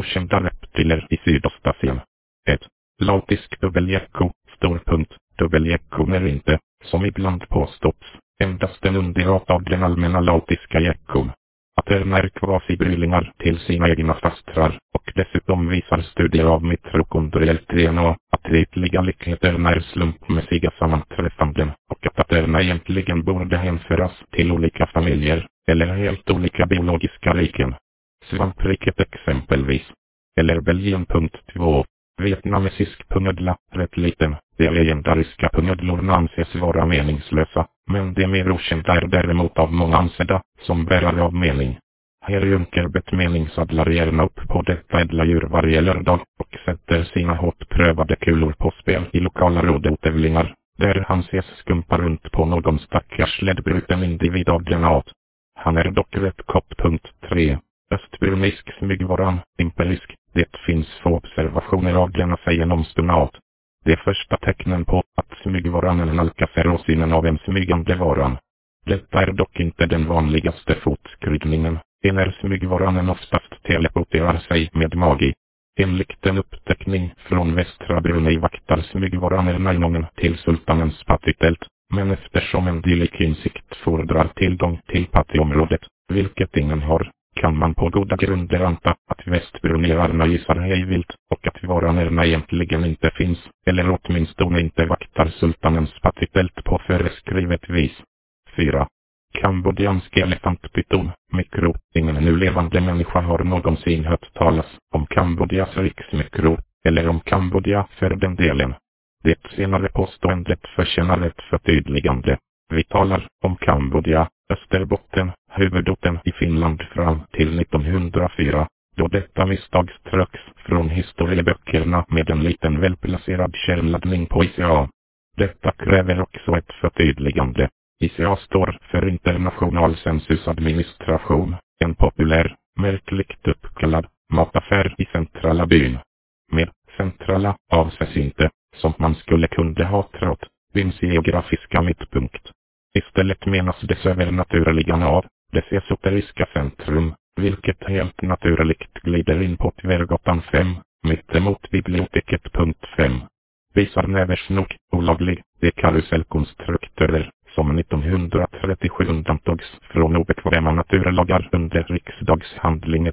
okända reptiler i Sydostasien. 1. Laotisk dubbelgecko, dubbelgeckon är inte, som ibland påståtts, endast en underart av den allmänna laotiska geckon. Aterna är kvasibryllingar till sina egna fastrar, och dessutom visar studier av mitokondriellt DNA att de ytterliga likheterna är slumpmässiga sammanträffanden, och att aterna egentligen borde hänföras till olika familjer, eller helt olika biologiska riken. Svampriket exempelvis. Eller Belgien.2. Vietnamesisk pungödla, rätt liten. De legendariska pungödlorna anses vara meningslösa, men de mer okända är däremot av många ansedda som bärare av mening. Herr Junkerbett meningsadlar gärna upp på detta ädla djur varje lördag och sätter sina hårt prövade kulor på spel i lokala rodotävlingar, där han ses skumpa runt på någon stackars ledbruten individ av denna art. Han är dock rätt kopp. 3. Östburmisk smygvaran, imperisk. Det finns få observationer av denna sägenomstunat. De första tecknen på att smygvaran nalkas är åsynen av en smygande varan. Detta är dock inte den vanligaste fortskridningen, när smygvaran oftast teleporterar sig med magi. Enligt en uppteckning från Västra Brunei vaktar smygvaran närgången till sultanens patitält, men eftersom en dylik insikt fordrar tillgång till patiområdet, vilket ingen har, kan man på goda grunder anta att västbrunerarna gissar hejvilt och att varanärna egentligen inte finns, eller åtminstone inte vaktar sultanens patitält på föreskrivet vis. 4. Kambodjansk elefantpyton, mikro. Ingen nu levande människa har någonsin hört talas om Kambodjas riksmikro, eller om Kambodja för den delen. Det senare påståendet förtjänar ett förtydligande. Vi talar om Kambodja, Österbotten, huvudorten i Finland fram till 1904, då detta misstag ströks från historieböckerna med en liten välplacerad kärnladdning på ICA. Detta kräver också ett förtydligande. ICA står för International Census Administration, en populär, märkligt uppkallad mataffär i centrala byn. Med centrala avses inte, som man skulle kunna ha trott, byns geografiska mittpunkt. Istället menas dess övernaturliga nav, dess esoteriska centrum, vilket helt naturligt glider in på Tvärgatan 5, mittemot biblioteket. 5. Visar näversnok, olaglig, de karusellkonstruktörer, som 1937 undantogs från obekväma naturlagar under riksdagshandling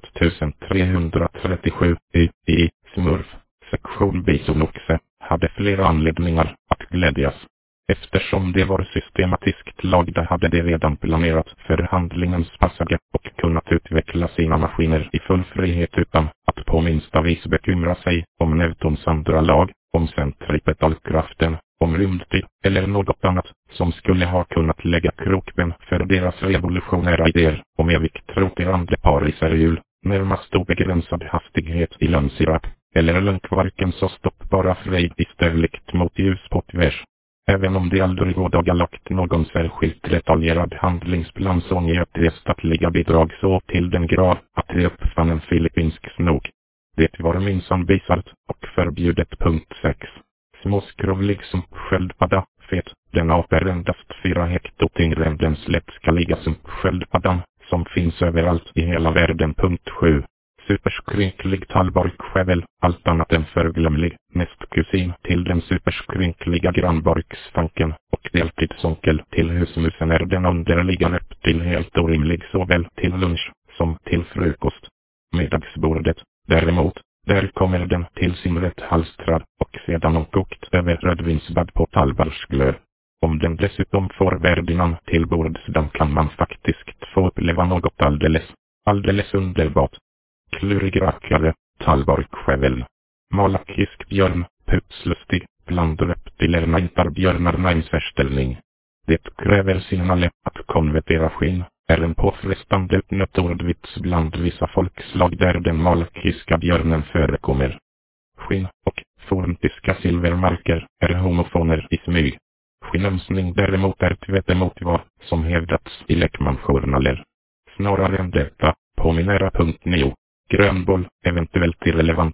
1337 i smurf, sektion bisonoxe, hade flera anledningar att glädjas. Eftersom de var systematiskt lagda hade de redan planerat för handlingens passage och kunnat utveckla sina maskiner i full frihet utan att på minsta vis bekymra sig om Newtons andra lag, om centripetalkraften, om rymdtid eller något annat som skulle ha kunnat lägga krokben för deras revolutionära idéer om evigt roterande pariserhjul, närmast obegränsad hastighet i lönnsirap, eller lunkvarken så stoppbara frejd i stövligt mot ljus på tvärs. Även om de aldrig ådagalagt någon särskilt detaljerad handlingsplan så njöt de statliga bidrag så till den grad att de uppfann en filippinsk snok. Det var minsann bisarrt och förbjudet. 6. Småskrovlig sumpsköldpadda, fet. Den är endast 4 hekto tyngre än den slättskaliga sumpsköldpaddan, som finns överallt i hela världen. 7. Superskrynklig tallbarkskävel, allt annat än förglömlig, nästkusin till den superskrynkliga grannbarksfanken och deltidsonkel till husmusen är den underliga reptil helt orimlig såväl till lunch som till frukost. Middagsbordet, däremot, där kommer den till sin rätt halstrad och sedan omkokt över rödvinsbad på tallbarksglöd. Om den dessutom får värdinnan till bordsdamm kan man faktiskt få uppleva något alldeles underbart. Klurig rackare, tallbarkskävel. Malakisk björn, putslustig, bland reptilerna intar björnarna en särställning. Det kräver signale att konvertera skinn, är en påfrestande utnött ordvits bland vissa folkslag där den malakiska björnen förekommer. Skinn och forntyska silvermarker är homofoner i smyg. Skinnömsning däremot är tvättemot vad som hävdats i Lekman-journaler. Snarare än detta, påminner. 9. Grönboll, eventuellt irrelevant,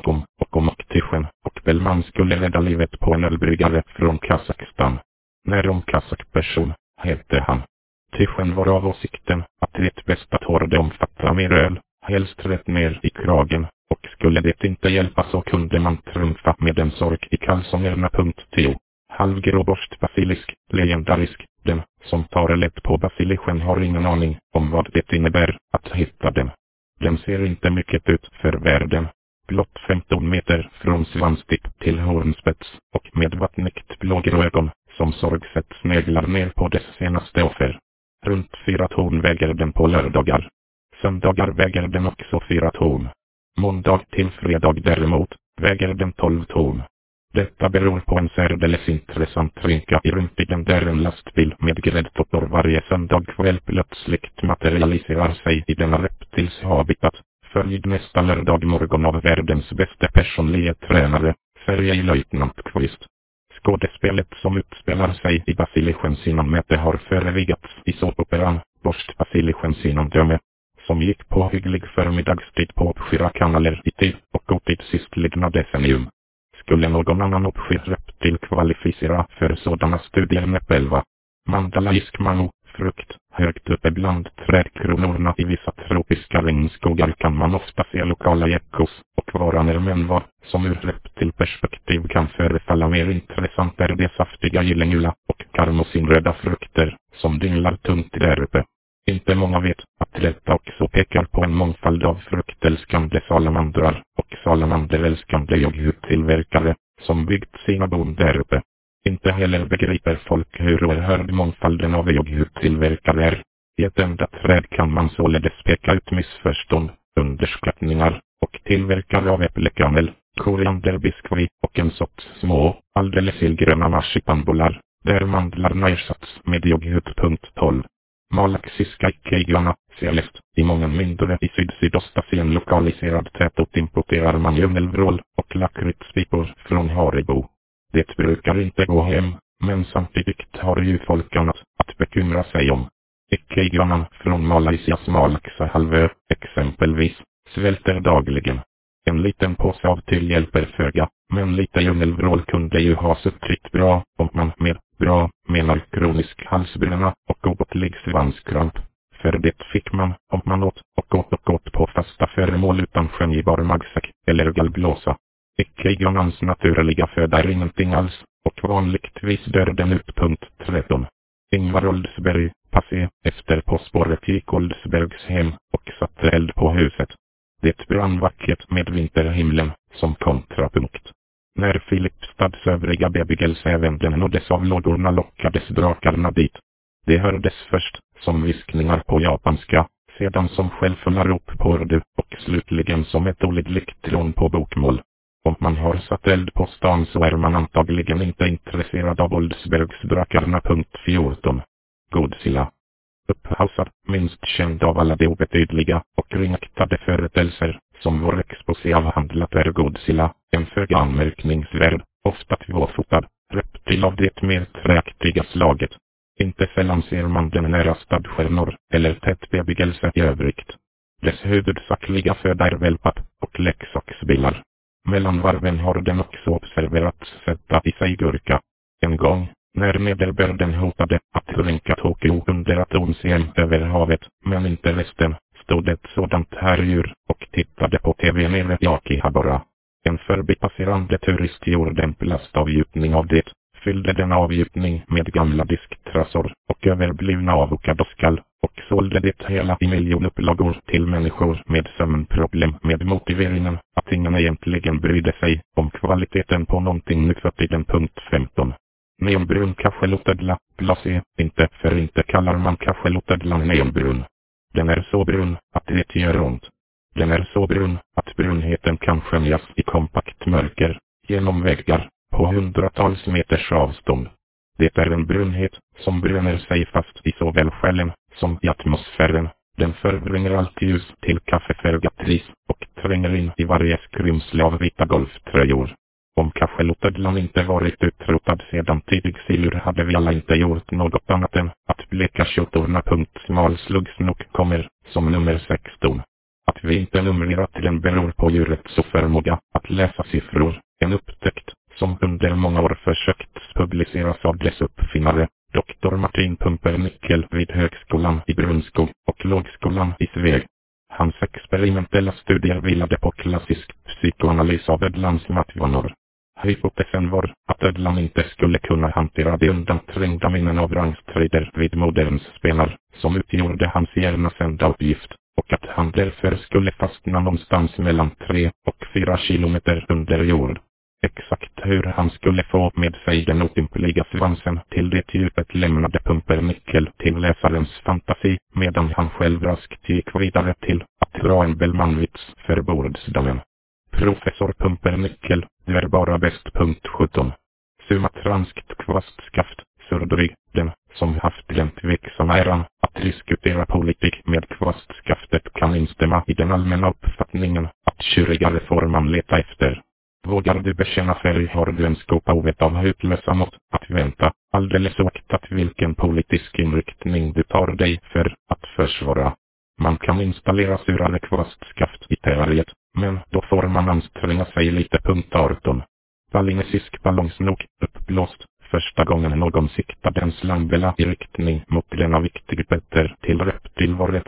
om Tyschen och Bellman skulle rädda livet på en ölbryggare från Kazakstan. När om kazakperson, hette han. Tyschen var av åsikten att det bästa torde omfatta mer öl, helst rätt ner i kragen, och Skulle det inte hjälpa så kunde man trumfa med en sork i kalsongerna. 10. Halvgrå borstbasilisk, legendarisk. Den som tar lätt på basilischen har ingen aning om vad det innebär att hitta den. Den ser inte mycket ut för världen. Blott 15 meter från svanstipp till hornspets och med vattnigt blågrå ögon som sorgset sneglar ner på dess senaste offer. Runt 4 ton väger den på lördagar. Söndagar väger den också 4 ton. Måndag till fredag däremot väger den 12 ton. Detta beror på en särdeles intressant rynka i rumpigen där en lastbil med gräddtoppor varje söndag kväll plötsligt materialiserar sig i denna reptils habitat, följd nästa lördag morgon av världens bästa personliga tränare, färgelöjtnant Kvist. Skådespelet som utspelar sig i basilischens innanmäte har förevigats i såpoperan Borstbasilischens innandöme, som gick på hygglig förmiddagstid på uppskyra kanaler i tid och otid sistlidna decennium. Skulle någon annan uppskyr reptil kvalificera för sådana studier med själva? Mandalaisk mango, frukt, högt uppe bland trädkronorna i vissa tropiska regnskogar kan man ofta se lokala geckos och varaner, men vad som ur reptilperspektiv kan förefalla mer intressant är de saftiga gyllengula och karmosinröda frukter som dinglar tunt där uppe. Inte många vet att detta också pekar på en mångfald av fruktälskande salamandrar och salamanderälskande yoghurttillverkare som byggt sina bon där uppe. Inte heller begriper folk hur oerhörd mångfalden av yoghurttillverkare är. I ett enda träd kan man således peka ut missförstånd, underskattningar och tillverkare av äppelkaramell, korianderbiskvi och en sorts små, alldeles illgröna marsipanbollar, där mandlarna ersatts med yoghurt. 12. Malaxiska ikeiglarna, Celest, i många mindre i Sydostasien lokaliserad tätort importerar man djungelvrål och lakritspipor från Haribo. Det brukar inte gå hem, men samtidigt har ju folk annat att bekymra sig om. Ikeiglarna från Malaysias Malaxa-halvö, exempelvis, svälter dagligen. En liten påse av till hjälper föga, men lite djungelvrål kunde ju ha suttit bra om man med bra menar kronisk halsbränna och obotlig svanskramp. För det fick man om man åt på fasta föremål utan skönjbar magsäck eller gallblåsa. Ikeiglarnas naturliga föda är ingenting alls, och vanligtvis dör den ut. 13. Ingvar Oldsberg, passé, efter på spåret gick Oldsbergs hem och satte eld på huset. Det brann vackert med vinterhimlen som kontrapunkt. När Filipstads övriga bebyggelse även den nåddes av lågorna lockades drakarna dit. Det hördes först som viskningar på japanska, sedan som självfulla rop på urdu och slutligen som ett olidligt tron på bokmål. Om man har satt eld på stan så är man antagligen inte intresserad av Oldsbergs drakarna. 14. Godzilla. Upphausad, minst känd av alla de obetydliga och ringaktade företeelser som vår exposé avhandlat är Godzilla, en föga anmärkningsvärd, ofta tvåfotad, reptil av det mer träaktiga slaget. Inte sällan ser man den nära stadstjärnor eller tätt bebyggelse i övrigt. Dess huvudsakliga föda är wellpapp och leksaksbilar. Mellan varven har den också observerats sätta i sig gurka. En gång, när nederbörden hotade att rynka Tokyo under atomscen över havet, men inte resten, stod ett sådant här djur och tittade på tv nere i Akihabara. En förbipasserande turist gjorde en plastavgjutning av det, fyllde denna avgjutning med gamla disktrassor och överblivna avokadoskall och sålde det hela i miljonupplagor till människor med sömnproblem med motiveringen att ingen egentligen brydde sig om kvaliteten på någonting nu för tiden. 15. Neonbrun kachelotödla, blasé, inte kallar man kachelotödlan neonbrun. Den är så brun att det gör ont. Den är så brun att brunheten kan skönjas i kompakt mörker, genom väggar, på hundratals meters avstånd. Det är en brunhet som bränner sig fast i såväl själen som i atmosfären. Den förbringar allt ljus till kaffefärgat ris och tränger in i varje skrymsle av vita golftröjor. Om kachelotödlan inte varit utrotad sedan tidig silur hade vi alla inte gjort något annat än att bleka kjotorna. Smalsluggsnock kommer som nummer 16. Att vi inte numrerat den beror på djurets oförmåga att läsa siffror, en upptäckt som under många år försökts publiceras av dess uppfinnare, Dr. Martin Pumpernickel vid högskolan i Brunskog och lågskolan i Sveg. Hans experimentella studier vilade på klassisk psykoanalys av ödlans matvanor. Hypotesen var att ödlan inte skulle kunna hantera de undanträngda minnen av rangstrider vid moderns spelar, som utgjorde hans hjärnas enda uppgift, och att han därför skulle fastna någonstans mellan 3 och 4 kilometer under jord. Exakt hur han skulle få med sig den otympliga svansen till det djupet lämnade Pumpernickel till läsarens fantasi, medan han själv raskt gick vidare till att dra en Bellmanvits för bordsdamen. Professor Pumpernickel, du är bara bäst. 17. Sumatranskt kvastskaft, surdryg, den som haft den tveksamma äran att diskutera politik med kvastskaftet kan instämma i den allmänna uppfattningen att tjurigare får man leta efter. Vågar du bekänna färg har du en skopa ovet av hutlösa mått att vänta, alldeles oaktat vilken politisk inriktning du tar dig för att försvara. Man kan installera surare kvastskaft i terrariet, men då får man anstränga sig lite. 18. Balinesisk ballongsnok, uppblåst, första gången någon siktade en slambella i riktning mot denna viktig Petter till reptilvåret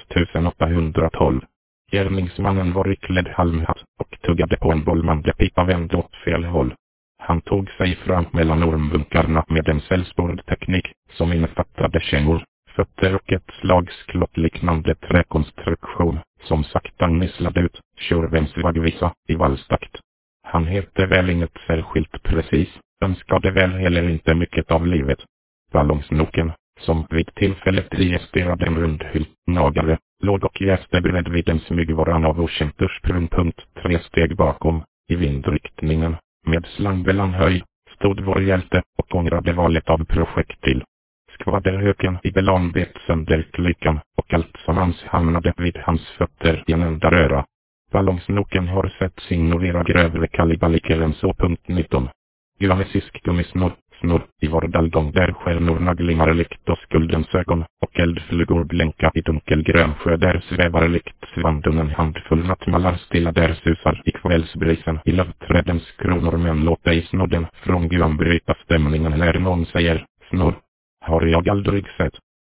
1812. Gärningsmannen var iklädd halmhatt och tuggade på en bollmande pipa vänd åt fel håll. Han tog sig fram mellan ormbunkarna med en sällspord teknik som innefattade kängor, fötter och ett slagsklott-liknande träkonstruktion som sakta nisslade ut, tjurvensvagvisa, i valstakt. Han hette väl inget särskilt precis, önskade väl heller inte mycket av livet. Ballongsnoken, som vid tillfället registrerade en rundhylt nagare, låg och jäste beredd vid en smygvaran av okänt ursprung. 3 steg bakom, i vindriktningen, med slangbällan höj, stod vår hjälte och ångrade valet av projektil. Skvaderhöken i Belan bet sönder klykan och allt som hans hamnade vid hans fötter i en enda röra. Ballongsnoken har sett ignorera grövre kalibaliker än så. 19. Glamesisk gummisnor, snor i vår dalgång där stjärnorna glimmar likt och skuldens ögon och eldflugor blänka i dunkelgrön sjö där svävar likt svanden en handfull nattmallar stilla där susar i kvällsbrisen i lövträdens kronor. Men låt dig snodden från Guam bryta stämningen när någon säger snor. Har jag aldrig sett.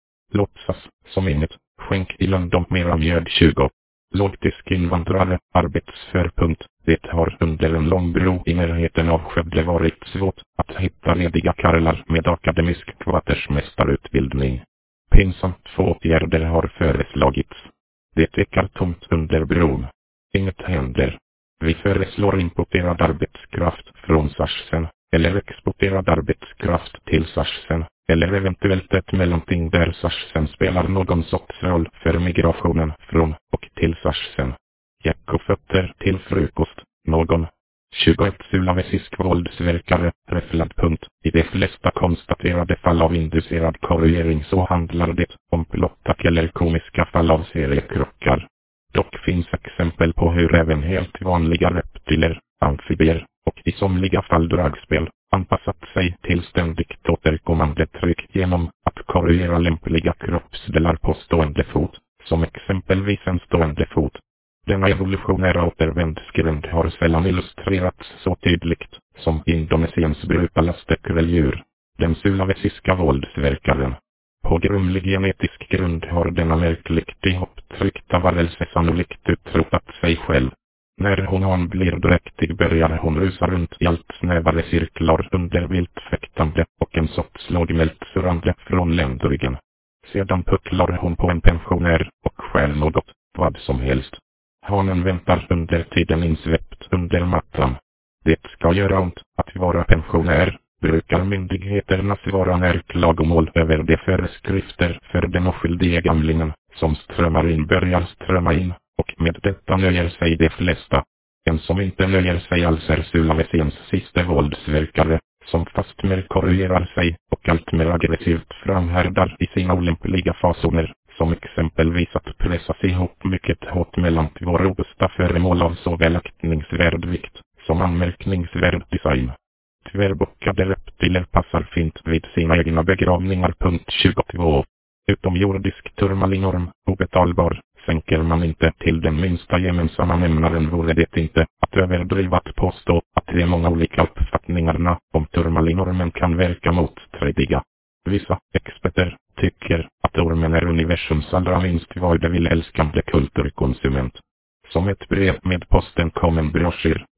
Låtsas som inget, skänk i London mera mjöd. 20. Lågtysk invandrare, arbetsför. Det har under en lång bro i närheten av Skövde varit svårt att hitta lediga karlar med akademisk kvartersmästarutbildning. Pinsamt få åtgärder har föreslagits. Det ekar tomt under bron. Inget händer. Vi föreslår importerad arbetskraft från Sarsen, eller exporterad arbetskraft till Sarsen, eller eventuellt ett mellanting där Sarsen spelar någon sorts roll för migrationen från och till Sarsen. Jack och fötter till frukost, någon. 21 sulawesisk våldsverkare, räfflad. I de flesta konstaterade fall av inducerad korrigering så handlar det om plottack eller komiska fall av seriekrockar. Dock finns exempel på hur även helt vanliga reptiler, amfibier och i somliga fall dragspel anpassat sig till ständigt återkommande tryck genom att korrigera lämpliga kroppsdelar på stående fot, som exempelvis en stående fot. Denna evolutionära återvändsgränd har sällan illustrerats så tydligt som Indonesiens brutala stäckeldjur, den sulawesiska våldsverkaren. På grumlig genetisk grund har denna märkligt ihoptryckta varelse sannolikt utrotat sig själv. När hon blir dräktig börjar hon rusa runt i allt snävare cirklar under vilt fäktande och en sorts lågmält surrande från ländryggen. Sedan pucklar hon på en pensionär och stjäl något, vad som helst. Hanen väntar under tiden insvept under mattan. Det ska göra ont att vara pensionär, brukar myndigheterna svara när klagomål över de föreskrifter för den oskyldiga gamlingen som strömmar in börjar strömma in, och med detta nöjer sig de flesta. En som inte nöjer sig alls är Sulawesiens sista våldsverkare, som fastmer korrigerar sig och allt mer aggressivt framhärdar i sina olämpliga fasoner, som exempelvis att pressas ihop mycket hårt mellan två robusta föremål av såväl aktningsvärd vikt som anmärkningsvärd design. Tvärbockade reptiler passar fint vid sina egna begravningar. 22. Utomjordisk turmalinorm, obetalbar, sänker man inte till den minsta gemensamma nämnaren vore det inte att överdriva att påstå att de många olika uppfattningarna om turmalinormen kan verka motstridiga. Vissa experter tycker att ormen är universums allra minst vad det vill älskande kulturkonsument. Som ett brev med posten kom en broschyr,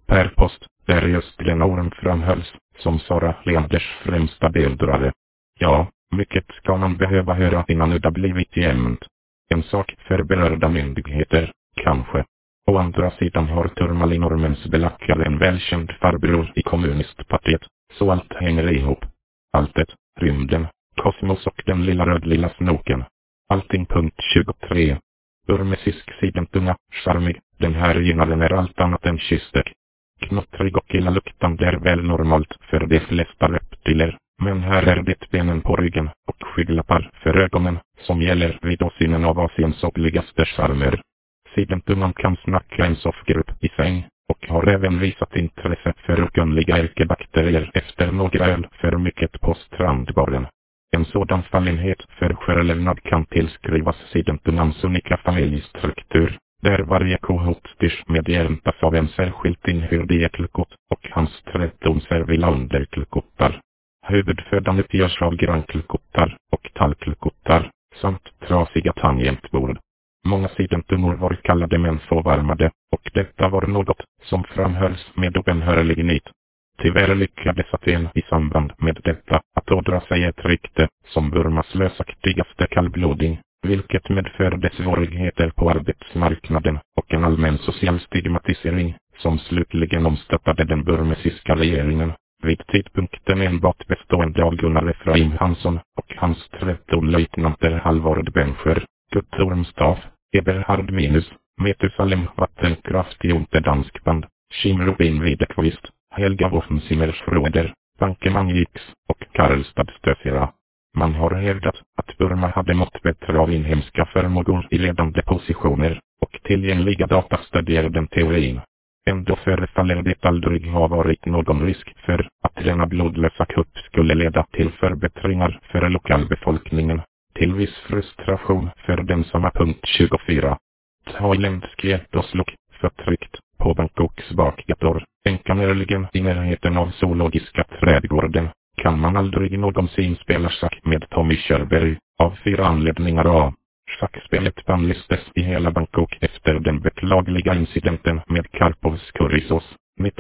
Per post, där just Lena Orm framhölls som Sara Leanders främsta beundrare. Ja, mycket ska man behöva höra innan det blivit jämnt. En sak för berörda myndigheter, kanske. Å andra sidan har Turmalin Ormens belackare en välkänd farbror i kommunistpartiet, så allt hänger ihop. Alltet, rymden, kosmos och den lilla rödlilla snoken. Allting. Punkt 23. Burmesisk sidentunga, charmig, den här gynaren är allt annat än kystek. Knottrig och illaluktande är väl normalt för de flesta reptiler, men här är det benen på ryggen och skygglappar för ögonen som gäller vid åsynen av Asiens obligaste charmer. Sidentungan kan snacka en soffgrupp i säng och har även visat intresse för okunniga ärkebakterier efter några öl för mycket på strandbaren. En sådan fallenhet för självlevnad kan tillskrivas sidentungans unika familjestruktur, där varje kohort styrs med hjälpas av en särskilt inhyrd ekelkott och hans 13 servila underkelkottar. Huvudfödan uppgörs av grankelkottar och tallkelkottar, samt trasiga tangentbord. Många sidentungor var kallade men förvarmade, och detta var något som framhölls med obenhörlig nit. Tyvärr lyckades Aten i samband med detta att ådra sig ett rykte som Burmas slösaktigaste kallbloding, vilket medförde svårigheter på arbetsmarknaden och en allmän social stigmatisering, som slutligen omstöttade den burmesiska regeringen, vid tidpunkten enbart bestående av Gunnar Efraim Hansson och hans 13 löjtnanter Halvard Bencher, Kurt Ormstaff, Eberhard Minus, Metusalem Vattenkraft Jonte Danskband, Kim Robin Widerqvist, Helga Wolfensimmersroeder, Bankeman Giks och Karlstad Stöfera. Man har hävdat att Burma hade mått bättre av inhemska förmågor i ledande positioner, och tillgängliga data stödjer den teorin. Ändå förefaller det aldrig ha varit någon risk för att denna blodlösa kupp skulle leda till förbättringar för lokalbefolkningen, till viss frustration för den som är. Punkt 24. Thailändsk jätteslok, förtryckt, på Bangkoks bakgator, enkannerligen i närheten av zoologiska trädgården, kan man aldrig någonsin spela schack med Tommy Körberg, av 4 anledningar. A. Schackspelet bannlystes i hela Bangkok efter den beklagliga incidenten med Karpovs currysås,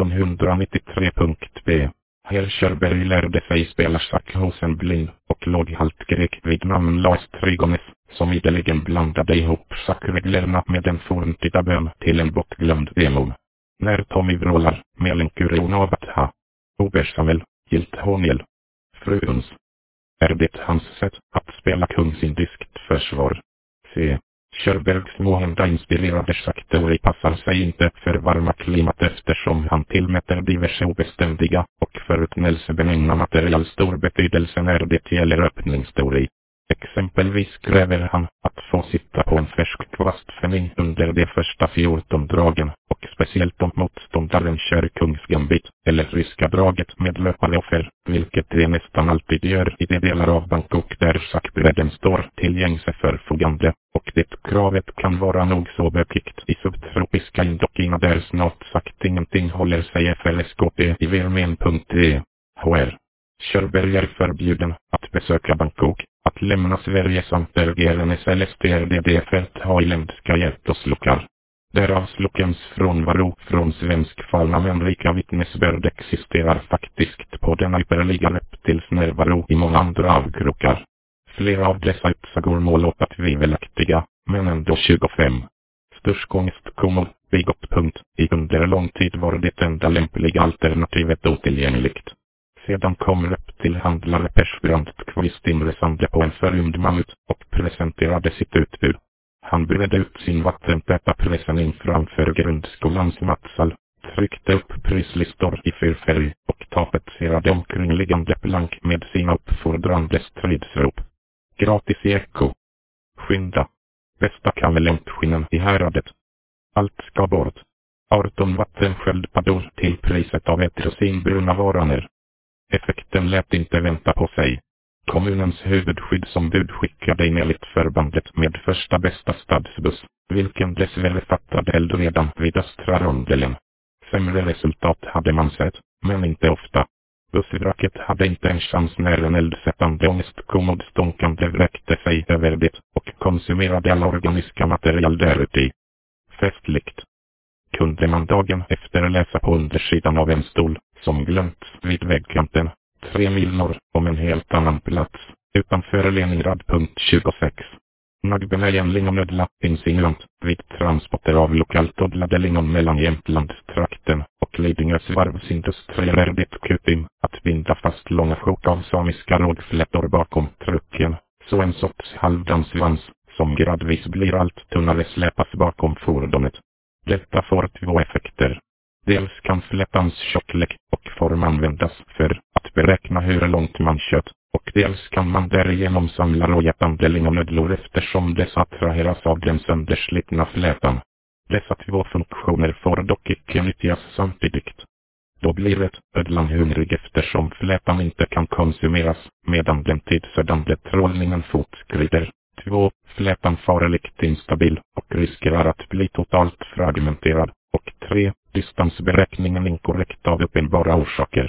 1993. B. Herr Körberg lärde sig spela schack hos en blind och låghalt grek vid namn Lars Trigones, som ideligen blandade ihop schackreglerna med en forntida bön till en bortglömd demon. När Tommy vrålar, Melenkurion av att ha Obersamel, gilt hånel, fruns. Är det hans sätt att spela kungsindiskt försvar? C. Körbergs måhända inspirerade schackteori passar sig inte för varma klimat eftersom han tillmäter diverse obeständiga och förutnelsebenägna material stor betydelse när det gäller öppningsteori. Exempelvis kräver han att få sitta på en färsk kvastfänning under de första 14 dragen, och speciellt om motståndaren kör kungsgambit eller ryska draget med löpande offer, vilket det nästan alltid gör i de delar av Bangkok där schackbräden står till gängse förfogande, och det kravet kan vara nog så bökigt i subtropiska Indokina där snart sagt ingenting håller sig FLSKP i värmen. HR. Körberg är förbjuden att besöka Bangkok, att lämna Sverige samt RGRNS LSTRDD för thailändska jätteslokar. Därav slokens frånvaro från svensk fauna men rika vittnesbörd existerar faktiskt på denna ypperliga reptils närvaro i många andra avkrokar. Flera av dessa utsagor må låta tvivelaktiga, men ändå 25. Störskångstkomor, bigott. I under lång tid var det enda lämpliga alternativet otillgängligt. Sedan kom reptilhandlare Persbrandtqvist inresande på en förrymd mammut och presenterade sitt utbud. Han bredde ut sin vattentäta presenning framför grundskolans mattsal, tryckte upp prislistor i fyrfärg och tapetserade omkringliggande plank med sina uppfordrande stridsrop. Gratis eko. Skynda. Bästa kameleontskinnen i häradet. Allt ska bort. 18 vattensköldpaddor till priset av ett rosinbruna varaner. Effekten lät inte vänta på sig. Kommunens huvudskyddsombud skickade in elitförbandet med första bästa stadsbuss, vilken dessvärre fattade eld redan vid östra rondelen. Sämre resultat hade man sett, men inte ofta. Bussvraket hade inte en chans när en eldsättande ångestkommod stånkande vräkte sig över det och konsumerade alla organiska material däruti. Festligt. kunde man dagen efter läsa på undersidan av en stol, som glömts vid väggkanten, 3 mil norr om en helt annan plats, utanför Leningrad. 26. Nagbenajen lingonödla, insinuant, vid transporter av lokalt odlade lingon mellan Jämtlandstrakten och Lidingös varvsindustrier är det kutym att binda fast långa sjok av samiska rågflätor bakom trucken, så en sorts halvdan svans, som gradvis blir allt tunnare, släpas bakom fordonet. Detta får 2 effekter. Dels kan flätans tjocklek och form användas för att beräkna hur långt man kört, och dels kan man därigenom samla rågätande lingonödlor eftersom dessa attraheras av den sönderslitna flätan. Dessa 2 funktioner får dock icke nyttjas samtidigt. Då blir ödlan hungrig eftersom flätan inte kan konsumeras medan den tidsödande trålningen fortskrider. 2. Flätan farligt instabil och riskerar att bli totalt fragmenterad. Och 3. Distansberäkningen inkorrekt av uppenbara orsaker.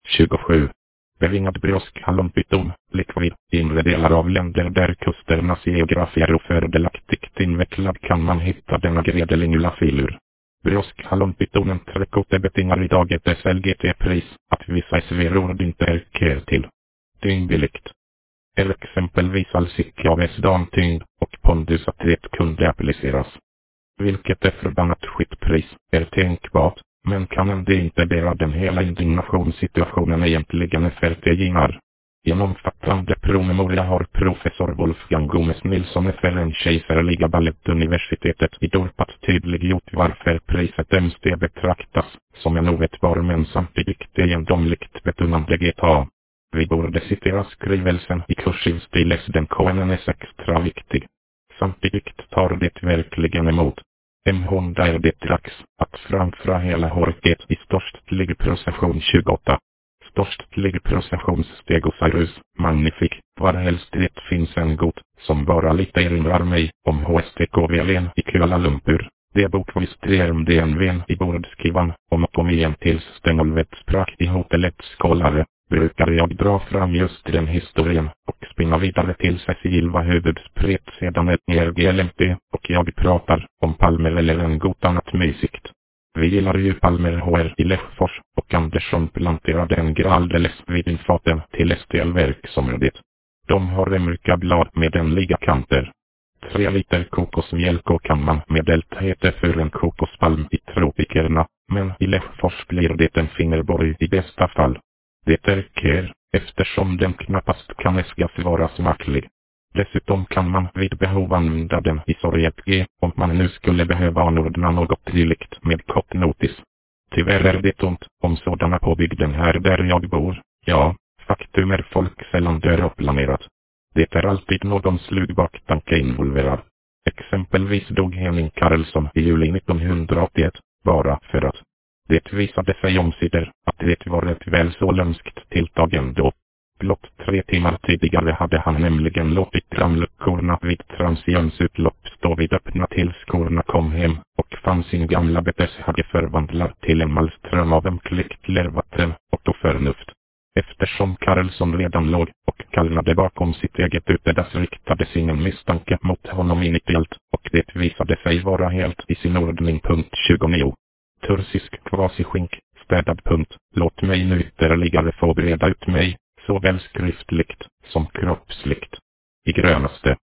27. Bevingad bröskhallonpyton, likvid, i inre delar av länder där kusternas geografi är ofördelaktigt invecklad kan man hitta denna gredelingula filur. Bröskhallonpytonen trekote betingar idag ett SLGT-pris, att vissa SV-ord inte är till. Dyngbilligt. Är exempelvis alls av S-damtyngd och pondus att det kunde appliceras. Vilket är förbannat skitpris, är tänkbart, men kan ändå inte bära den hela indignationssituationen egentligen förtjänar. I en omfattande promemoria har professor Wolfgang Gomes Nilsson FLN Kejserliga Balettuniversitetet i Dorpat tydliggjort varför priset MST betraktas som en ovetbar men samtidigt egendomligt betonande GTA. Vi borde citera skrivelsen i kursiv stil, den KNS extra viktig. Samtidigt tar det verkligen emot. Honda är det dags att framföra hela hårket i störstlig procession 28. Störstlig processionsstegosaurus, magnifik, varhelst det finns en god, som bara lite erinrar mig om HSTKVLen i Kuala Lumpur. Det bokvisst DNVn i bordskivan, om igen tills stängelvet sprak i hotellets skålare. Brukar jag dra fram just den historien och spinna vidare till Cecilva huvudspret sedan ett RGLMT och jag pratar om Palmer eller en god annat mysigt. Vi gillar ju Palmer HR i Lesjöfors och Andersson planterade en gra alldeles vid infarten till STL-verksområdet. De har mörka blad med en liga kanter. 3 liter kokosmjölk och kan man med heter för en kokospalm i tropikerna, men i Lesjöfors blir det en fingerborg i bästa fall. Det är kär, eftersom den knappast kan äskas vara smaklig. Dessutom kan man vid behov använda den i sorget G, om man nu skulle behöva anordna något dylikt med kort notis. Tyvärr är det ont om sådana på bygden här där jag bor. Ja, faktum är folk sällan dör planerat. Det är alltid någon slug baktanke involverad. Exempelvis dog Henning Karlsson i juli 1981, bara för att. Det visade sig omsider att det var ett väl så lömskt tilltag ändå. Blott 3 timmar tidigare hade han nämligen låtit ramluckorna vid Transiens utlopp stå vid öppna tills skorna kom hem och fann sin gamla beteshage förvandlad till en malström av ömkligt lärvatten och då förnuft. Eftersom Karlsson redan låg och kallnade bakom sitt eget utedass riktades ingen misstanke mot honom initialt och det visade sig vara helt i sin ordning. 29. Tursisk kvasiskink, städad. Låt mig nu ytterligare få breda ut mig, såväl skriftligt som kroppsligt. I grönaste